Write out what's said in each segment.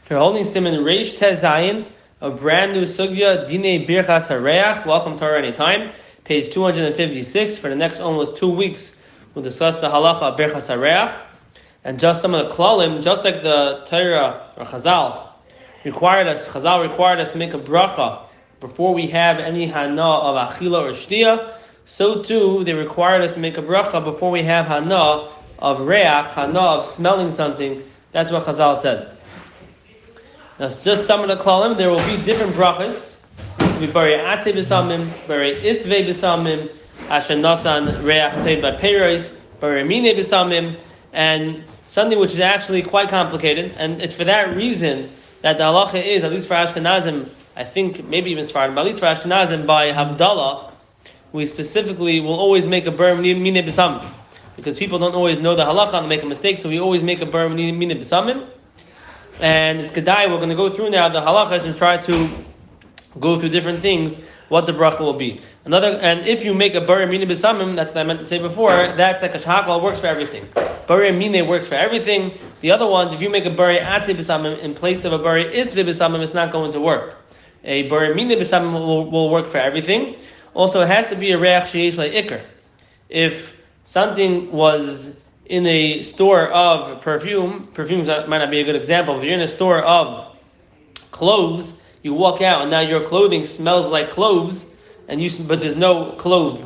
We're holding Siman Reish Tez Zayin, a brand new sugya, Dinei Birchas Hareach. Welcome to our anytime. Page 256. For the next almost 2 weeks, we'll discuss the halacha of Birchas Hareach. And just some of the klalim, just like the Torah or Chazal required us to make a bracha before we have any hana of achila or shtia, so too they required us to make a bracha before we have hana of reach, hana of smelling something. That's what Chazal said. Now, it's just some of the klalim. There will be different brachas. It will be bari atze b'samim, bari isvei b'samim, asher nasan reach played by peiros, bari mine b'samim, and something which is actually quite complicated. And it's for that reason that the halacha is, at least for Ashkenazim, I think maybe even Sfardim, but at least for Ashkenazim, by Havdalah, we specifically will always make a bar mine b'samim, because people don't always know the halacha and make a mistake, so we always make a bar mine b'samim. And it's Kedai, we're going to go through now the halachas and try to go through different things, what the bracha will be. And if you make a bari mine b'samim, that's what I meant to say before, that's like a shahakal, works for everything. Bari mine works for everything. The other ones, if you make a bari atze b'samim in place of a bari isve b'samim, it's not going to work. A bari mine b'samim will work for everything. Also, it has to be a reach sheish le'ikr. If something was in a store of perfumes might not be a good example. If you're in a store of clothes, you walk out and now your clothing smells like cloves, but there's no clove.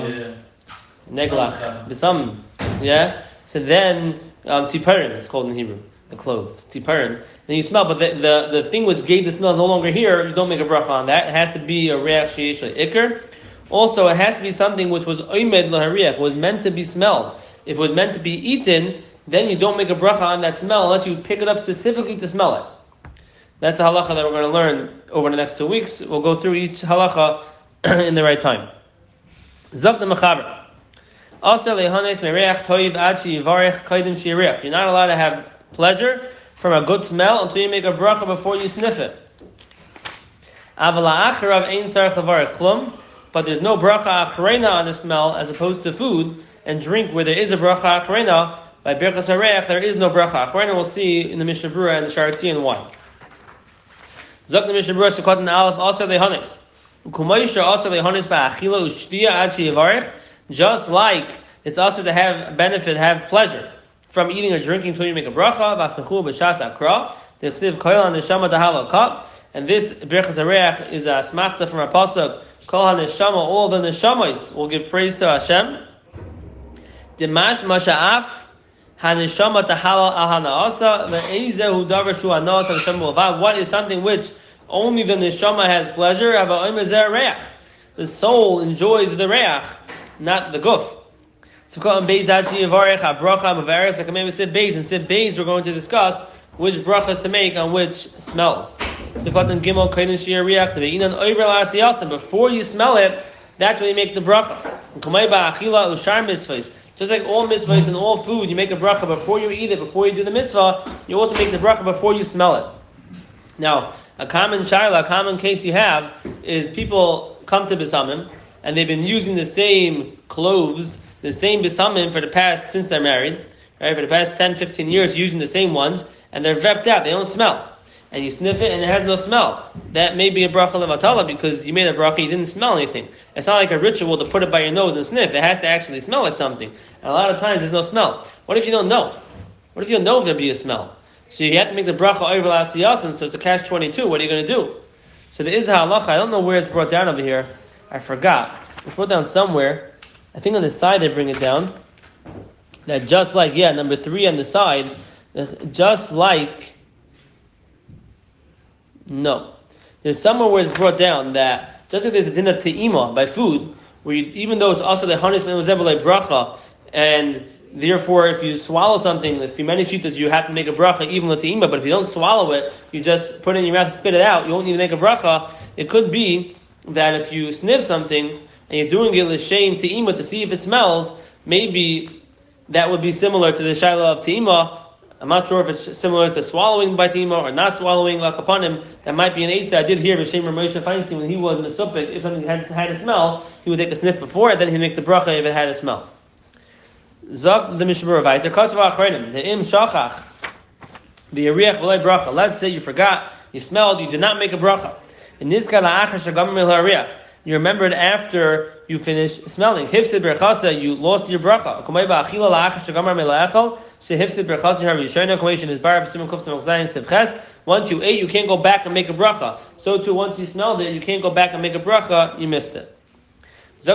Neglach, b'samim. Yeah? So then, tiparin, it's called in Hebrew, the clothes. Tiparin. Then you smell, but the thing which gave the smell is no longer here, you don't make a bracha on that. It has to be a reach sheish le'ikr. Also, it has to be something which was oimed lahariach, was meant to be smelled. If it was meant to be eaten, then you don't make a bracha on that smell unless you pick it up specifically to smell it. That's the halacha that we're going to learn over the next 2 weeks. We'll go through each halacha in the right time. Zok the mechaber. Also lehanes mereach toiv ad sheyivarech kaidim sheyirech. You're not allowed to have pleasure from a good smell until you make a bracha before you sniff it. Avala acharav ein tzarich levarech klum. But there's no bracha achrena on the smell as opposed to food and drink where there is a bracha achrena. By Birchas Hareach there is no bracha achrena. We'll see in the Mishnah Berurah and the Sharati and why. Zok the Mishnah Berurah Sukkot and Aleph also lehanis. Ukumoisha also lehanis ba'achila u'shtiya ad sheyivarech. Just like it's also to have benefit, have pleasure from eating or drinking until you make a bracha. V'asmechu b'shas akra. The tzniv koil on the neshama dahalo cup. And this Birchas Hareach is a smachta from a pasuk. Kol ha-neshama, all the neshamas will give praise to Hashem. Dimash masha'af ha-neshama tahala aha-na'asa ve'ezehu davar shu ha-na'as ha-neshama mulvad. What is something which only the neshama has pleasure? The soul enjoys the reach, not the guf. So in Siv Beis we're going to discuss which brachas to make on which smells. Before you smell it, that's when you make the bracha. Just like all mitzvahs and all food, you make a bracha before you eat it, before you do the mitzvah, you also make the bracha before you smell it. Now, a common shayla, a common case you have, is people come to B'samim, and they've been using the same cloves, the same B'samim since they're married, right? For the past 10, 15 years, using the same ones, and they're vepped out, they don't smell. And you sniff it and it has no smell. That may be a bracha levatala because you made a bracha, you didn't smell anything. It's not like a ritual to put it by your nose and sniff. It has to actually smell like something. And a lot of times there's no smell. What if you don't know? What if you don't know if there'll be a smell? So you have to make the bracha over l'asiyasin, so it's a catch-22. What are you going to do? So there is a halacha. I don't know where it's brought down over here. I forgot. It's brought down somewhere. I think on the side they bring it down. That just like, number 3 on the side, just like... No. There's somewhere where it's brought down that just like there's a din of te'ima by food, where even though it's also the hanis ben like bracha, and therefore if you swallow something, if you many shitas, you have to make a bracha even with te'ima, but if you don't swallow it, you just put it in your mouth and spit it out, you won't need to make a bracha. It could be that if you sniff something and you're doing it l'shem te'ima to see if it smells, maybe that would be similar to the shaila of te'ima. I'm not sure if it's similar to swallowing by tima or not swallowing like upon him. That might be an eitzah. I did hear B'Shem Moshe Feinstein when he was in the suppik, if something had a smell, he would take a sniff before it, then he'd make the bracha if it had a smell. Zok the Mishnah Berurah. The Kosovo Achrenim, the Im Shachach, The yariach v'lei bracha. Let's say you forgot, you smelled, you did not make a bracha. In this case, you remembered after you finished smelling. Hifsid berchasa, you lost your bracha. Once you ate, you can't go back and make a bracha. So too, once you smelled it, you can't go back and make a bracha, you missed it. The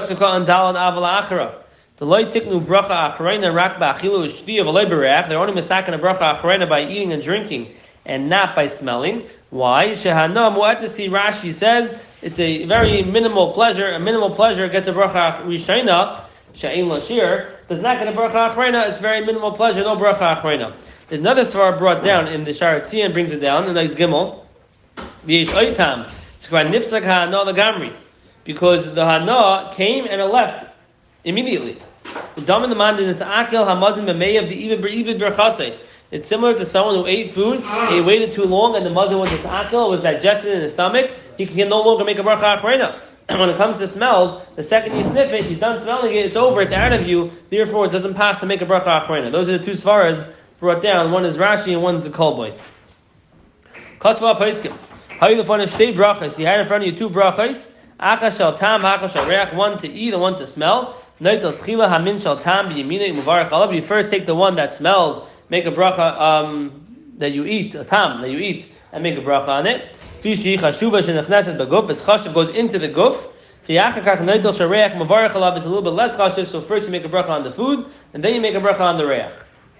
loy tiknu bracha acharena rak ba'achilu u'shtiya v'loy bereach. They're only misaken a bracha acharena by eating and drinking, and not by smelling. Why? Shehana mu'atasi, Rashi says it's a very minimal pleasure. A minimal pleasure gets a bracha rishayna. She'ein lashir does not get a bracha acharena. It's very minimal pleasure, no bracha acharena. There's another svar brought down in the Shara Tzia and brings it down in the Gimel. V'yesh oitam shkvar nifsak ha'ana legamri, because the hana came and it left immediately. It's similar to someone who ate food, he waited too long, and the mazon was disakil, was digested in his stomach. He can no longer make a bracha acharena. When it comes to smells, the second you sniff it, you're done smelling it, it's over, it's out of you. Therefore, it doesn't pass to make a bracha acharena. Those are the two svaras brought down. One is Rashi and one is the Kolboy. Kasva Paiskim. How you find shtei brachas? You had in front of you two brachas. Acha shel tam, acha shel reach. One to eat and one to smell. You first take the one that smells, make a bracha that you eat, a tam that you eat, and make a bracha on it. It's chashiv, goes into the guf. It's a little bit less chashiv, so first you make a bracha on the food, and then you make a bracha on the reach.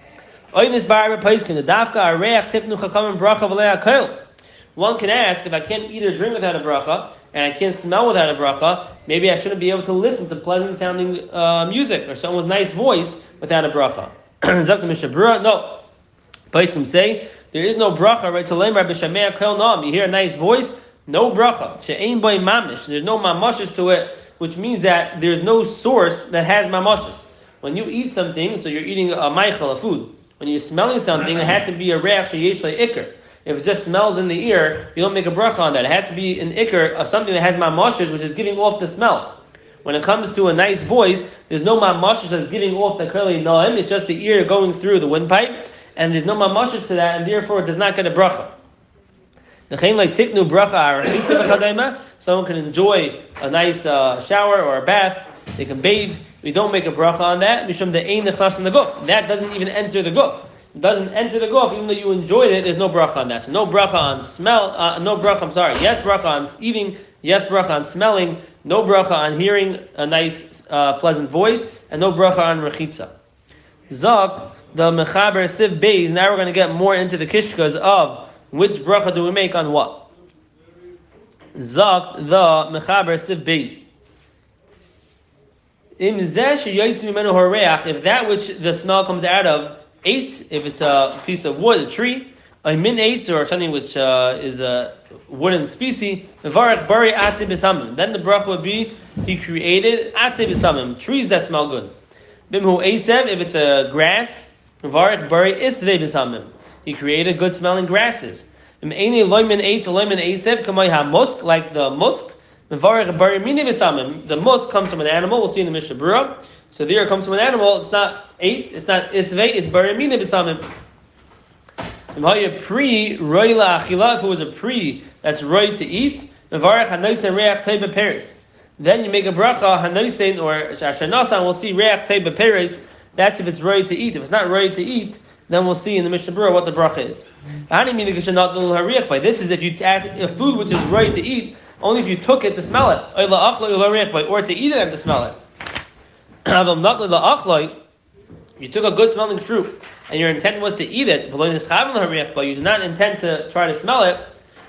One can ask, if I can't eat or drink without a bracha, and I can't smell without a bracha, maybe I shouldn't be able to listen to pleasant sounding music, or someone's nice voice without a bracha. No. Paiskim say, there is no bracha, right? You hear a nice voice, no bracha. There's no mamashis to it, which means that there's no source that has mamashis. When you eat something, so you're eating a meichel, a food. When you're smelling something, it has to be a reach sheyesh le'ikr. If it just smells in the ear, you don't make a bracha on that. It has to be an ikr of something that has mamashis, which is giving off the smell. When it comes to a nice voice, there's no mamashis that's giving off the curly noam. It's just the ear going through the windpipe, and there's no mamashis to that, and therefore it does not get a bracha. Someone can enjoy a nice shower or a bath. They can bathe. We don't make a bracha on that. That doesn't even enter the guf. It doesn't enter the guf, even though you enjoyed it. There's no bracha on that. So no bracha on smell. Yes bracha on eating. Yes bracha on smelling. No bracha on hearing a nice, pleasant voice, and no bracha on rechitza. Zok the mechaber siv beis. Now we're going to get more into the kishkas of which bracha do we make on what. Zok the mechaber siv beis. If that which the smell comes out of ate, if it's a piece of wood, a tree, a min ate, or something which is a wooden species, then the bracha would be, he created atze b'samim, trees that smell good. Bimhu esev, if it's a grass, he created good smelling grasses. Like the musk, the musk comes from an animal. We'll see in the Mishnah Berurah. So there it comes from an animal. It's not eight. It's not isvei. It's barimina b'samim. If it was a pre that's right to eat, then you make a bracha hanoisen or shashanasan. We'll see reach teiba peres. That's if it's right to eat. If it's not right to eat, then we'll see in the Mishnah Berurah what the bracha is. This is if you a food which is right to eat. Only if you took it to smell it, or to eat it and to smell it. You took a good smelling fruit, and your intent was to eat it, but you did not intend to try to smell it.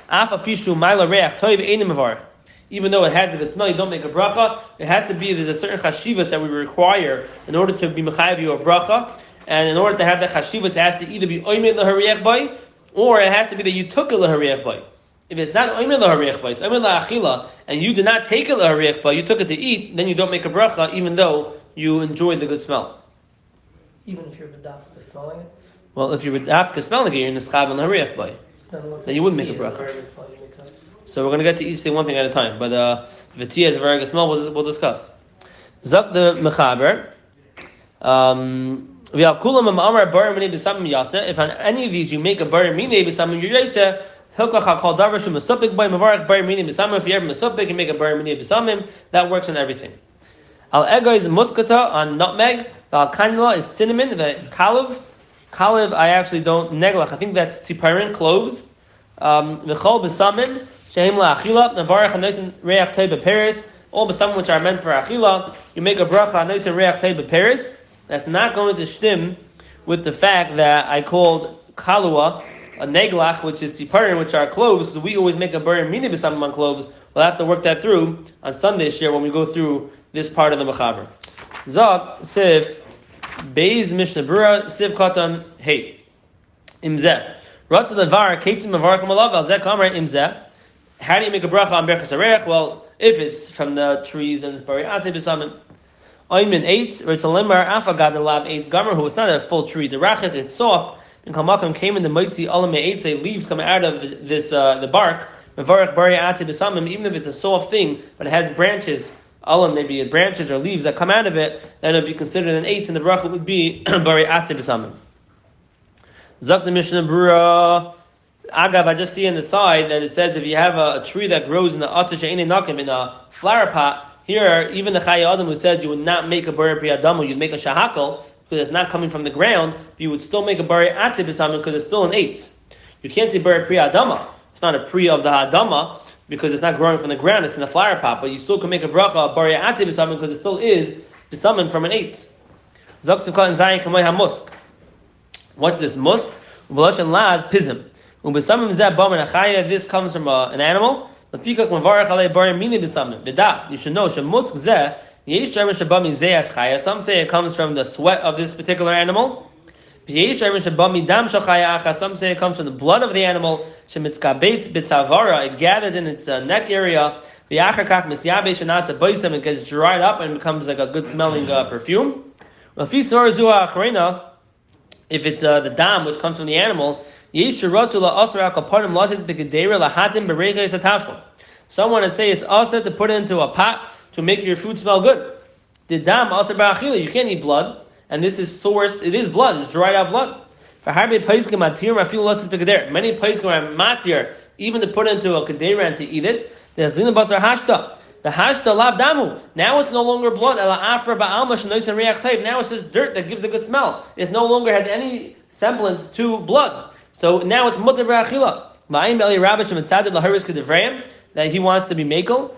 Even though it has a good smell, you don't make a bracha. It has to be, there's a certain chashivas that we require in order to be mechayev you a bracha, and in order to have that chashivas, it has to either be oimed lahariach bay, or it has to be that you took it lahariach bay. If it's not oimed lahariach bay, it's oimed lahachila, and you did not take it lahariach bay, you took it to eat, then you don't make a bracha, even though you enjoyed the good smell. Even if you're bedafka smelling it? Well, if you're bedafka smelling it, you're in the schab and lahariach bay. Then you wouldn't make a bracha. So we're going to get to each thing one thing at a time. But if a tia is a very good smell, we'll discuss. Zak the mechaber. If on any of these you make a bar mine b'samim yirayse, hilkach called davar shu mesupik by mavarach bar mine b'samim. If you have mesupik, you make a bar mine b'samim. That works on everything. Al ego is muskata on nutmeg. The al kanila is cinnamon. The kalev, I actually don't neglach. I think that's tziparin, cloves. V'chol b'samim shehem la'achila mavarach hanosin reach tei b'peres. All b'samim which are meant for achila, you make a bracha hanosin reach tei b'peres. That's not going to stim with the fact that I called kalua a neglach, which is tziparin, which are cloves. So we always make a bar mini b'samim on cloves. We'll have to work that through on Sunday share when we go through this part of the mechaber. Zok sif beis mishnah brura sif katan hey imzeh ratz levar keitzim mevarchim alav al zeh kamer imzeh. How do you make a bracha on berachas harayach? Well, if it's from the trees, then it's bari atzei b'samim. Oymin 8, Ritzalimar, Afagad Lab 8 Gomer, who is not a full tree. The Rachit, it's soft. And Kamakam came in the Moitzi Alame 8, say leaves come out of this the bark. Mevarach Bari Ati B'samim, even if it's a soft thing, but it has branches, Alam, maybe branches or leaves that come out of it, then it would be considered an 8, and the Rachit would be Bari Ati B'samim. Zak the Mishnah Brura. Agav, I just see on the side that it says if you have a tree that grows in the Atah She'enei Nakim, in a flower pot. Here, even the Chayei Adam who says you would not make a bari pri adamu, you'd make a shahakal because it's not coming from the ground, but you would still make a bari atzi b'samim because it's still an eighth. You can't say bari pri adama. It's not a pri of the adama because it's not growing from the ground; it's in the flower pot. But you still can make a bracha bari atzi b'samim because it still is b'samim from an eighth. What's this musk? This comes from an animal. You should know some say it comes from the sweat of this particular animal. Some say it comes from the blood of the animal. It gathers in its neck area. It gets dried up and becomes like a good smelling perfume. If it's the dam which comes from the animal, someone would say it's also to put it into a pot to make your food smell good. The dam also ba'achila, you can't eat blood, and this is sourced. It is blood. It's dried out blood. Many paiskim are matir, even to put it into a kedera and to eat it. There's zina basar hashta. The hashta lav damu. Now it's no longer blood. Now it's just dirt that gives a good smell. It no longer has any semblance to blood. So now it's mutar ba'achila. That he wants to be makel.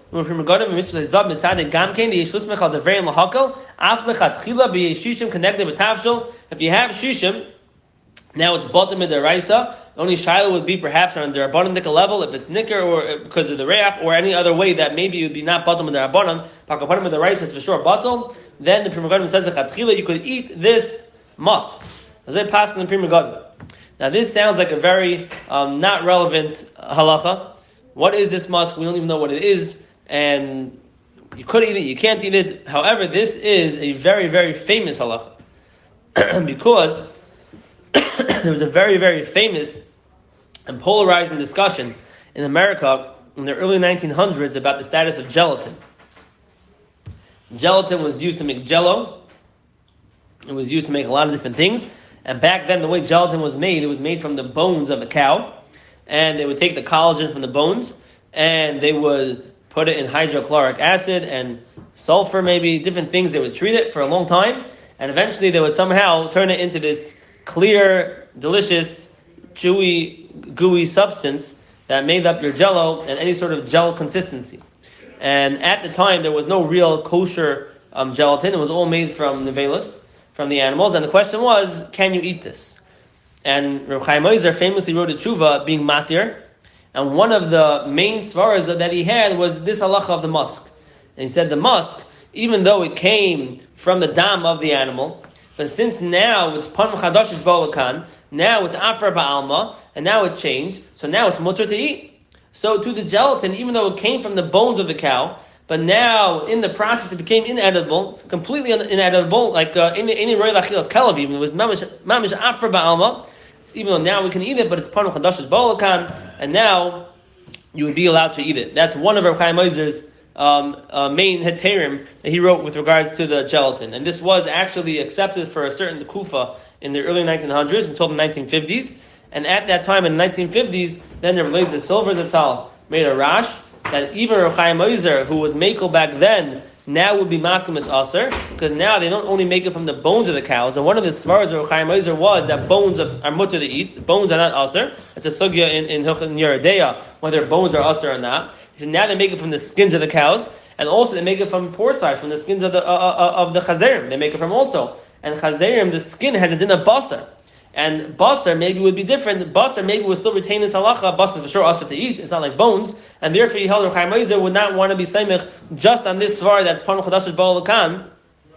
If you have shishim, now it's bottom of the raisa. Only shiloh would be perhaps on the rabbanon level if it's nicker or because of the reach or any other way that maybe it would be not bottom of the rabbanon. Bottom of the raisa is for sure bottom. Then the Pri Megadim says you could eat this musk. As I pass in the Pri Megadim. Now this sounds like a very not relevant halacha. What is this musk? We don't even know what it is, and you could eat it, you can't eat it. However, this is a very, very famous halacha because there was a very, very famous and polarizing discussion in America in the early 1900s about the status of gelatin. Gelatin was used to make jello. It was used to make a lot of different things. And back then, the way gelatin was made, it was made from the bones of a cow. And they would take the collagen from the bones, and they would put it in hydrochloric acid and sulfur, maybe, different things. They would treat it for a long time. And eventually, they would somehow turn it into this clear, delicious, chewy, gooey substance that made up your jello and any sort of gel consistency. And at the time, there was no real kosher gelatin. It was all made from nevelas, from the animals. And the question was, can you eat this? And Reb Chaim Ozer famously wrote a tshuva being matir. And one of the main svaras that he had was this halacha of the musk. And he said the musk, even though it came from the dam of the animal, but since now it's pan chadash balakan, now it's afar ba'alma, and now it changed, so now it's mutter to eat. So to the gelatin, even though it came from the bones of the cow, but now in the process it became inedible, completely inedible, like any roy lachilas kalav, even it was mamish afar ba'alma. Even though now we can eat it, but it's pan chadash balakan, and now you would be allowed to eat it. That's one of Reb Chaim Ozer's main heterim that he wrote with regards to the gelatin. And this was actually accepted for a certain kufa in the early 1900s until the 1950s. And at that time in the 1950s, then the Rebbe Silver Zatzal made a rash that even Reb Chaim Ozer, who was makel back then, now would be maskim as aser, because now they don't only make it from the bones of the cows. And one of the svaras of Chaim Ozer was that bones are mutter to eat. Bones are not aser. It's a sugya in Yeridea whether bones are aser or not. He said now they make it from the skins of the cows, and also they make it from port side, from the skins of the chazerim. They make it from also. And chazerim, the skin has a din of basar. And basar maybe would be different. Basar maybe would still retain its halacha. Basar is for sure also to eat. It's not like bones. And therefore, he held Reb Chaim Ozer would not want to be seimich just on this svar that's panu chadashus ba'al lakan.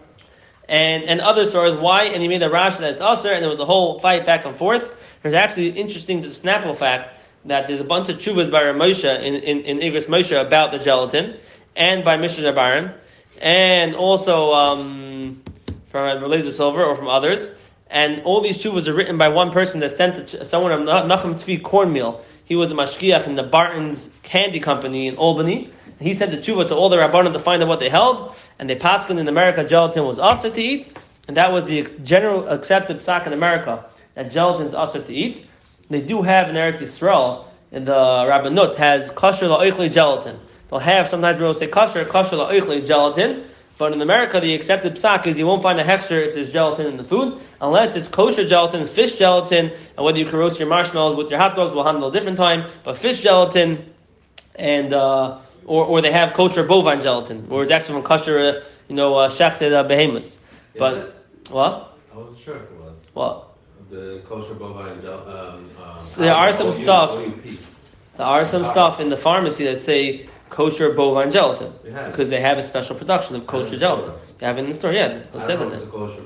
And other svaras. Why? And he made a rash that it's aser, and there was a whole fight back and forth. There's actually interesting snapple fact that there's a bunch of tshuvas by Rav Moshe in Igros Moshe about the gelatin, and by Mishnah Baron, and also from Eliezer Silver or from others. And all these tshuvas are written by one person that sent someone of Nachum Tzvi cornmeal. He was a mashgiach in the Barton's Candy Company in Albany. And he sent the tshuva to all the rabbanim to find out what they held. And they paskin in America gelatin was asur to eat. And that was the general accepted psak in America, that gelatin is asur to eat. They do have in Eretz Yisrael, in the Rabbanut, has kosher la'oichle gelatin. They'll have, sometimes we'll say kosher la'oichle gelatin. But in America, the accepted psak is you won't find a hechsher if there's gelatin in the food, unless it's kosher gelatin, fish gelatin, and whether you can roast your marshmallows with your hot dogs, we'll handle a different time. But fish gelatin, and or they have kosher bovine gelatin, or it's actually from kosher, shechted behemoths. But what? I wasn't sure if it was. What? The kosher bovine gelatin. So there are some stuff. There are some stuff in the pharmacy that say kosher bovine gelatin, because they have a special production of kosher gelatin. You have it in the store, yeah. It says in it.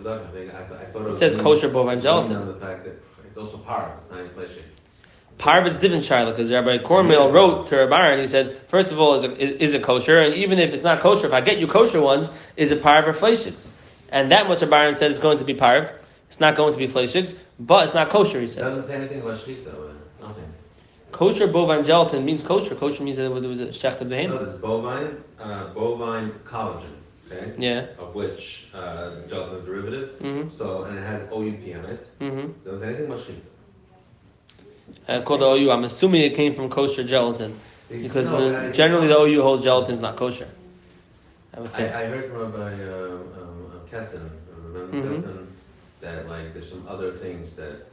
It says kosher bovine gelatin. The fact that it's also parv, it's not inflation. Parv is different, Shiloh, because Rabbi Cornmeal wrote to Rabbi Aaron, he said, first of all, is it kosher? And even if it's not kosher, if I get you kosher ones, is it parv or fleishiks? And that much Rabbi Aaron said it's going to be parv. It's not going to be fleishiks, but it's not kosher, he said. It doesn't say anything about shlit, though. Nothing. Kosher bovine gelatin means kosher. Kosher means that there was a shechted behemoth. No, there's bovine collagen, okay? Yeah. Of which gelatin is a derivative. Mm-hmm. So, and it has OUP on it. Mm-hmm. Doesn't say anything about shlit. Called the OU. I'm assuming it came from kosher gelatin, because generally the OU holds gelatin is not kosher. I would say. I heard from Rabbi Kessin, that like there's some other things that.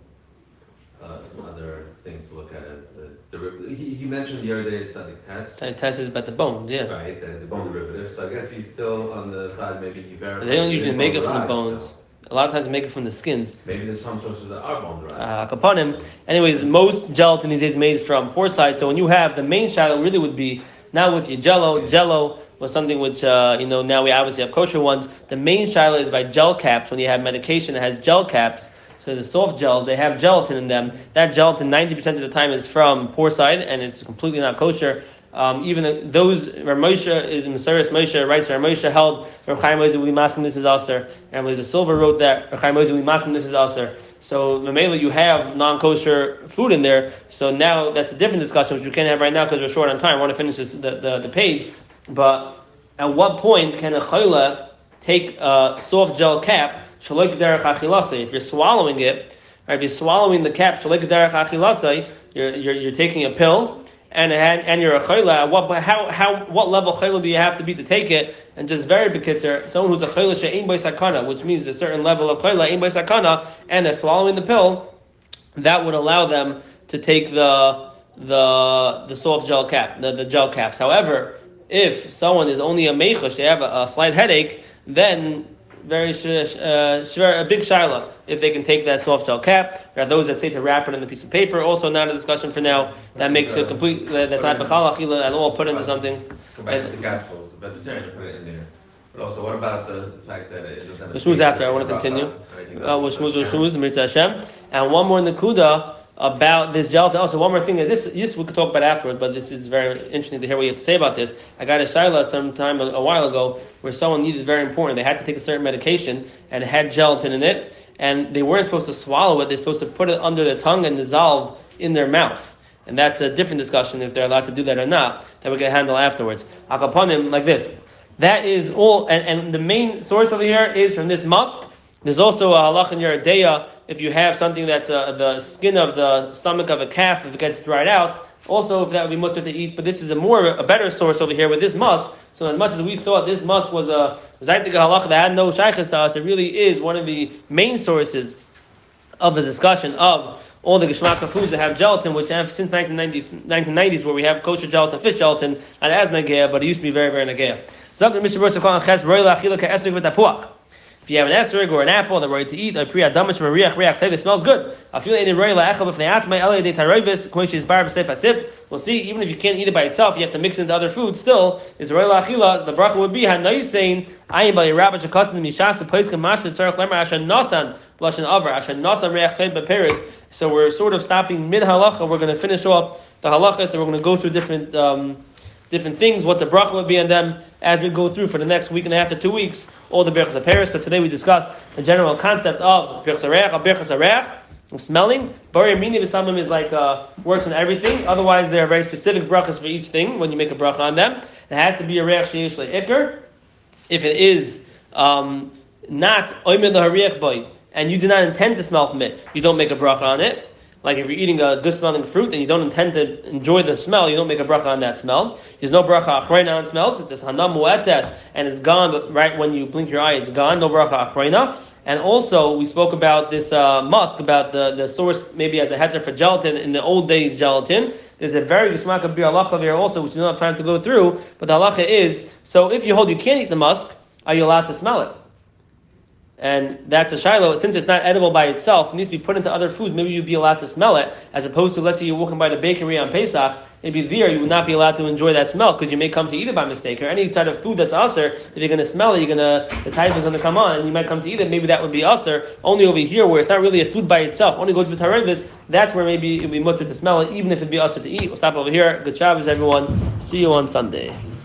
Some other things to look at as the derivative. He mentioned the other day it's like test. Test is about the bones, yeah. Right, the bone derivative. So I guess he's still on the side. Maybe he verified. They don't usually make it from the bones. So. A lot of times they make it from the skins. Maybe there's some sources that are bone derived. Upon him. Anyways, most gelatin these days is made from porcine. So when you have the main shadow, really would be not with your jello. Jello was something which now we obviously have kosher ones. The main shadow is by gel caps. When you have medication that has gel caps. So the soft gels, they have gelatin in them. That gelatin, 90% of the time, is from porcine, and it's completely not kosher. Even those, Rav Moshe is in Meseres Moshe, writes Rav Moshe held, Rav Chaim Ozer Uli Maskim, this is aser. And Eliezer Silver wrote that, Rav Chaim Ozer Uli Maskim, this is aser. So, Mamela, you have non-kosher food in there. So now that's a different discussion, which we can't have right now because we're short on time. I want to finish the page. But at what point can a chayla take a soft gel cap, if you're swallowing it, right, if you're swallowing the cap, you're taking a pill, and you're a chayla. What level chayla do you have to be to take it? And just very bekitzer, someone who's a chayla she'ein by sakana, which means a certain level of chayla ein by sakana, and they're swallowing the pill, that would allow them to take the soft gel cap, the gel caps. However, if someone is only a meichush, they have a slight headache, then a big shaila if they can take that soft gel cap. There are those that say to wrap it in a piece of paper. Also, not a discussion for now. That makes it complete. That's not b'chal achila at all. Put into something. Go back to the capsules. The vegetarian put it in there. But also, what about the fact that it doesn't have the shmuz after? I want to continue. Shmuz, the Mitzvah Hashem, and one more in the Kuda about this gelatin. Also, one more thing. This we could talk about afterward, but this is very interesting to hear what you have to say about this. I got a shaila sometime a while ago where someone needed very important. They had to take a certain medication and it had gelatin in it, and they weren't supposed to swallow it. They're supposed to put it under their tongue and dissolve in their mouth. And that's a different discussion if they're allowed to do that or not, that we can handle afterwards. Akaponim, like this. That is all, and the main source over here is from this musk. There's also a halach in your Deya, if you have something that's the skin of the stomach of a calf, if it gets dried out, also if that would be mutter to eat, but this is a better source over here with this musk. So as much as we thought this musk was a zaytik halach that had no shaykhs to us, it really is one of the main sources of the discussion of all the geshmaka foods that have gelatin, which have since 1990s, where we have kosher gelatin, fish gelatin, and as nageya, but it used to be very, very nageya. If you have an esrog or an apple that we're ready to eat, it smells good. We'll see, even if you can't eat it by itself, you have to mix it into other foods. Still, it's roy la'achila. The bracha would be saying, "I am by rabbi shekatzin mishas poiskim mashal tzarich lemer asher nasan blushin avar asher nasan reach klein beperis." So we're sort of stopping mid halacha. We're going to finish off the halacha, so we're going to go through different things, what the bracha would be on them as we go through for the next week and a half to 2 weeks, all the birchas Paris. So today we discussed the general concept of birchas hareach, of smelling. Bari mini v'samim is like works on everything. Otherwise, there are very specific brachas for each thing when you make a bracha on them. It has to be a reach sheish le'ikr. If it is not oimed lahariach boy, and you do not intend to smell from it, you don't make a bracha on it. Like if you're eating a good smelling fruit and you don't intend to enjoy the smell, you don't make a bracha on that smell. There's no bracha achrayna on smells. It's this hanam mu'etes, and it's gone, but right when you blink your eye, it's gone. No bracha achrayna. And also, we spoke about this musk, about the source maybe as a heter for gelatin, in the old days gelatin. There's a very geshmaka bir halacha here also, which we don't have time to go through, but the halacha is, so if you hold you can't eat the musk, are you allowed to smell it? And that's a shiloh. Since it's not edible by itself, it needs to be put into other foods. Maybe you'd be allowed to smell it, as opposed to, let's say you're walking by the bakery on Pesach, maybe there you would not be allowed to enjoy that smell because you may come to eat it by mistake. Or any type of food that's usher, if you're going to smell it, the type is going to come on, and you might come to eat it. Maybe that would be usher. Only over here, where it's not really a food by itself, only goes with tarevis. That's where maybe it would be mutter to smell it, even if it'd be usher to eat. We'll stop over here. Good Shabbos, everyone. See you on Sunday.